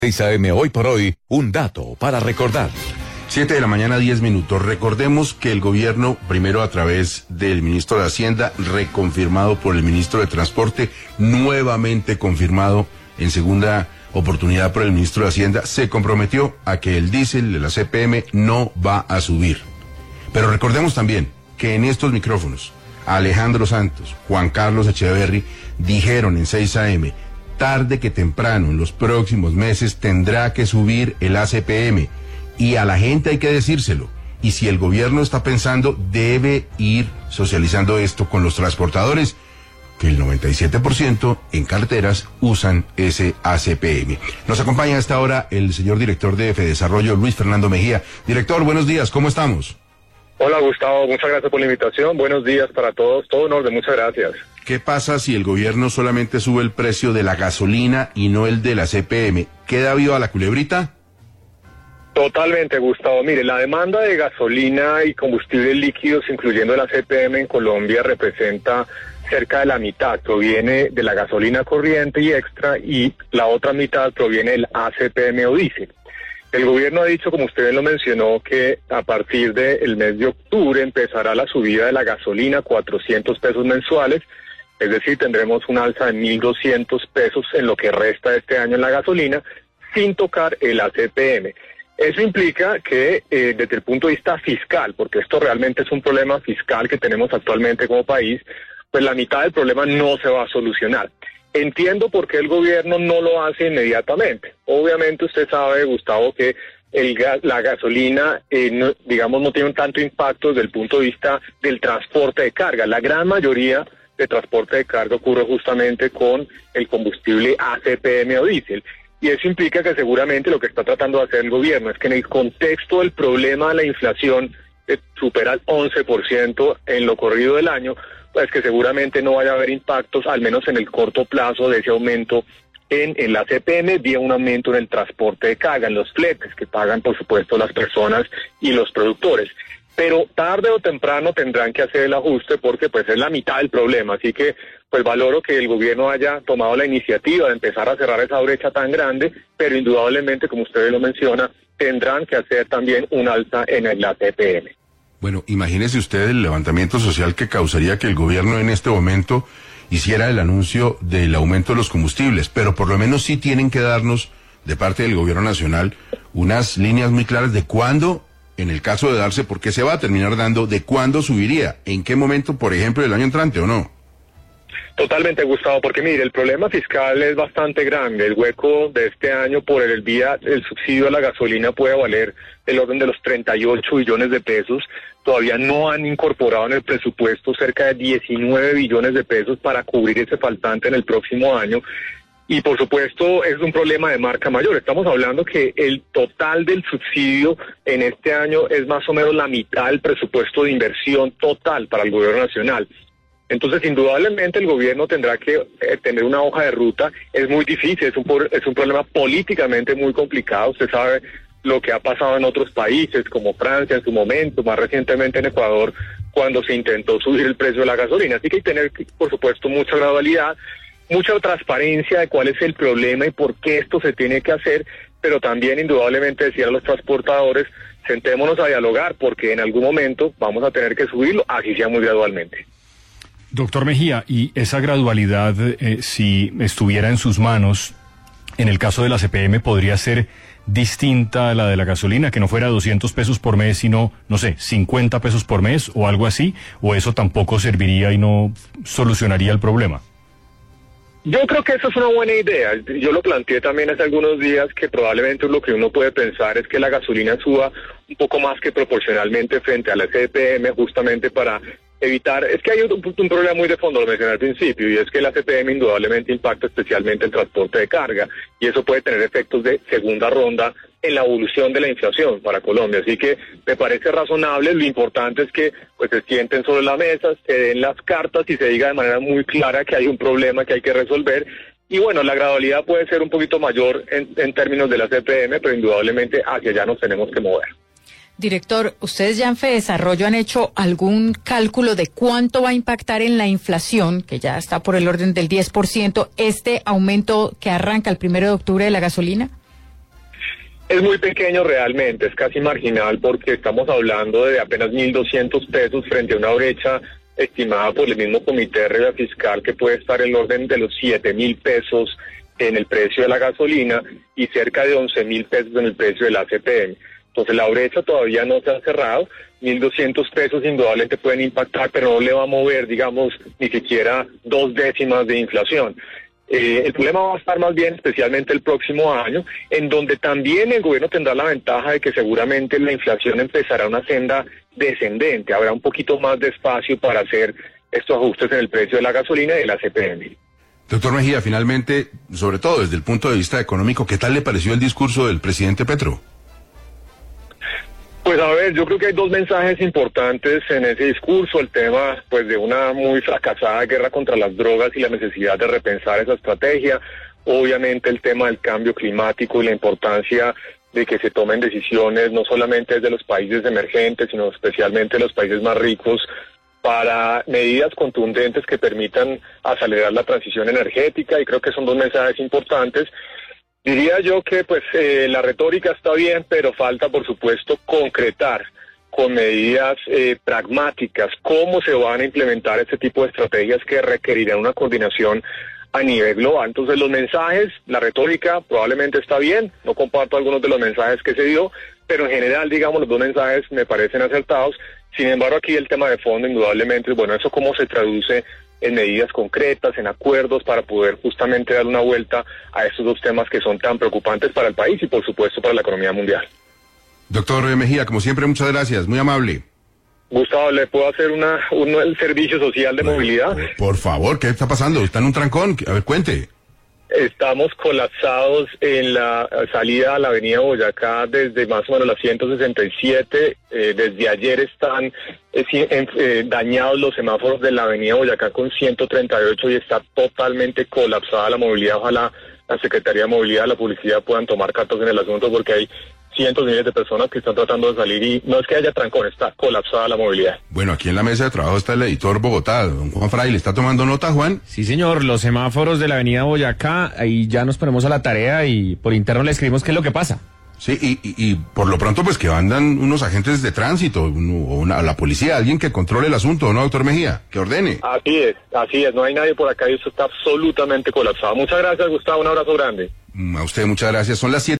6 AM hoy por hoy, un dato para recordar. 7 de la mañana, 10 minutos. Recordemos que el gobierno, primero a través del ministro de Hacienda, reconfirmado por el ministro de Transporte, nuevamente confirmado en segunda oportunidad por el ministro de Hacienda, se comprometió a que el diésel de la CPM no va a subir. Pero recordemos también que en estos micrófonos, Alejandro Santos, Juan Carlos Echeverry, dijeron en 6 AM, tarde que temprano, en los próximos meses, tendrá que subir el ACPM. Y a la gente hay que decírselo. Y si el gobierno está pensando, debe ir socializando esto con los transportadores, que el 97% en carreteras usan ese ACPM. Nos acompaña a esta hora el señor director de Fedesarrollo, Luis Fernando Mejía. Director, buenos días, ¿cómo estamos? Hola Gustavo, muchas gracias por la invitación. Buenos días para todos, todo en orden, muchas gracias. ¿Qué pasa si el gobierno solamente sube el precio de la gasolina y no el de la CPM? ¿Queda viva la culebrita? Totalmente, Gustavo. Mire, la demanda de gasolina y combustibles líquidos, incluyendo la CPM en Colombia, representa cerca de la mitad. Proviene de la gasolina corriente y extra, y la otra mitad proviene del ACPM o diésel. El gobierno ha dicho, como usted lo mencionó, que a partir del mes de octubre empezará la subida de la gasolina, 400 pesos mensuales, es decir, tendremos un alza de 1.200 pesos en lo que resta de este año en la gasolina, sin tocar el ACPM. Eso implica que desde el punto de vista fiscal, porque esto realmente es un problema fiscal que tenemos actualmente como país, pues la mitad del problema no se va a solucionar. Entiendo por qué el gobierno no lo hace inmediatamente. Obviamente usted sabe, Gustavo, que la gasolina, no tiene un tanto impacto desde el punto de vista del transporte de carga. La gran mayoría de transporte de carga ocurre justamente con el combustible ACPM o diésel. Y eso implica que seguramente lo que está tratando de hacer el gobierno es que en el contexto del problema de la inflación, que supera el 11% en lo corrido del año, pues que seguramente no vaya a haber impactos, al menos en el corto plazo, de ese aumento en la CPM, vía un aumento en el transporte de carga, en los fletes que pagan, por supuesto, las personas y los productores. Pero tarde o temprano tendrán que hacer el ajuste porque pues es la mitad del problema. Así que pues valoro que el gobierno haya tomado la iniciativa de empezar a cerrar esa brecha tan grande, pero indudablemente, como usted lo menciona, tendrán que hacer también un alza en la CPM. Bueno, imagínese usted el levantamiento social que causaría que el gobierno en este momento hiciera el anuncio del aumento de los combustibles, pero por lo menos sí tienen que darnos, de parte del gobierno nacional, unas líneas muy claras de cuándo, en el caso de darse, porque se va a terminar dando, de cuándo subiría, en qué momento, por ejemplo, del año entrante o no. Totalmente, Gustavo, porque mire, el problema fiscal es bastante grande. El hueco de este año por el subsidio a la gasolina puede valer el orden de los 38 billones de pesos. Todavía no han incorporado en el presupuesto cerca de 19 billones de pesos para cubrir ese faltante en el próximo año. Y por supuesto es un problema de marca mayor. Estamos hablando que el total del subsidio en este año es más o menos la mitad del presupuesto de inversión total para el gobierno nacional. Entonces, indudablemente el gobierno tendrá que tener una hoja de ruta. Es muy difícil, es un problema políticamente muy complicado. Usted sabe lo que ha pasado en otros países, como Francia en su momento, más recientemente en Ecuador, cuando se intentó subir el precio de la gasolina. Así que hay que tener, por supuesto, mucha gradualidad, mucha transparencia de cuál es el problema y por qué esto se tiene que hacer, pero también indudablemente decir a los transportadores, sentémonos a dialogar, porque en algún momento vamos a tener que subirlo, así sea muy gradualmente. Doctor Mejía, y esa gradualidad, si estuviera en sus manos, en el caso de la CPM, ¿podría ser distinta a la de la gasolina, que no fuera 200 pesos por mes, sino, no sé, 50 pesos por mes o algo así? ¿O eso tampoco serviría y no solucionaría el problema? Yo creo que eso es una buena idea. Yo lo planteé también hace algunos días, que probablemente lo que uno puede pensar es que la gasolina suba un poco más que proporcionalmente frente a la CPM, justamente para evitar, es que hay un problema muy de fondo, lo mencioné al principio, y es que la CPM indudablemente impacta especialmente el transporte de carga, y eso puede tener efectos de segunda ronda en la evolución de la inflación para Colombia. Así que me parece razonable. Lo importante es que pues se sienten sobre la mesa, se den las cartas y se diga de manera muy clara que hay un problema que hay que resolver. Y bueno, la gradualidad puede ser un poquito mayor en términos de la CPM, pero indudablemente hacia allá nos tenemos que mover. Director, ¿ustedes ya en Fedesarrollo han hecho algún cálculo de cuánto va a impactar en la inflación, que ya está por el orden del 10%, este aumento que arranca el 1 de octubre de la gasolina? Es muy pequeño realmente, es casi marginal porque estamos hablando de apenas 1.200 pesos frente a una brecha estimada por el mismo Comité de Regla Fiscal que puede estar en el orden de los 7.000 pesos en el precio de la gasolina y cerca de 11.000 pesos en el precio de la CPM. Entonces la brecha todavía no se ha cerrado, 1.200 pesos indudablemente pueden impactar, pero no le va a mover, digamos, ni siquiera 2 décimas de inflación. El problema va a estar más bien especialmente el próximo año, en donde también el gobierno tendrá la ventaja de que seguramente la inflación empezará una senda descendente, habrá un poquito más de espacio para hacer estos ajustes en el precio de la gasolina y de la CPM. Doctor Mejía, finalmente, sobre todo desde el punto de vista económico, ¿qué tal le pareció el discurso del presidente Petro? Pues a ver, yo creo que hay 2 mensajes importantes en ese discurso, el tema pues de una muy fracasada guerra contra las drogas y la necesidad de repensar esa estrategia, obviamente el tema del cambio climático y la importancia de que se tomen decisiones no solamente desde los países emergentes, sino especialmente los países más ricos, para medidas contundentes que permitan acelerar la transición energética, y creo que son 2 mensajes importantes. Diría yo que pues la retórica está bien, pero falta por supuesto concretar con medidas pragmáticas cómo se van a implementar este tipo de estrategias que requerirán una coordinación a nivel global. Entonces los mensajes, la retórica probablemente está bien, no comparto algunos de los mensajes que se dio, pero en general, digamos, los 2 mensajes me parecen acertados. Sin embargo, aquí el tema de fondo indudablemente, bueno, eso cómo se traduce en medidas concretas, en acuerdos, para poder justamente dar una vuelta a estos 2 temas que son tan preocupantes para el país y por supuesto para la economía mundial. Doctor Mejía, como siempre, muchas gracias, muy amable. Gustavo, ¿le puedo hacer el servicio social de movilidad? Por favor, ¿qué está pasando? ¿Está en un trancón? A ver, cuente. Estamos colapsados en la salida a la avenida Boyacá desde más o menos la 167. Desde ayer están dañados los semáforos de la avenida Boyacá con 138 y está totalmente colapsada la movilidad. Ojalá la Secretaría de Movilidad, la Publicidad puedan tomar cartas en el asunto porque hay cientos de miles de personas que están tratando de salir y no es que haya trancón, está colapsada la movilidad. Bueno, aquí en la mesa de trabajo está el editor Bogotá, don Juan Fraile. ¿Está tomando nota, Juan? Sí, señor, los semáforos de la avenida Boyacá, ahí ya nos ponemos a la tarea y por interno le escribimos qué es lo que pasa. Sí, y por lo pronto pues que mandan unos agentes de tránsito, la policía, alguien que controle el asunto, ¿no, doctor Mejía? Que ordene. Así es, no hay nadie por acá y eso está absolutamente colapsado. Muchas gracias, Gustavo, un abrazo grande. A usted muchas gracias, son las 7.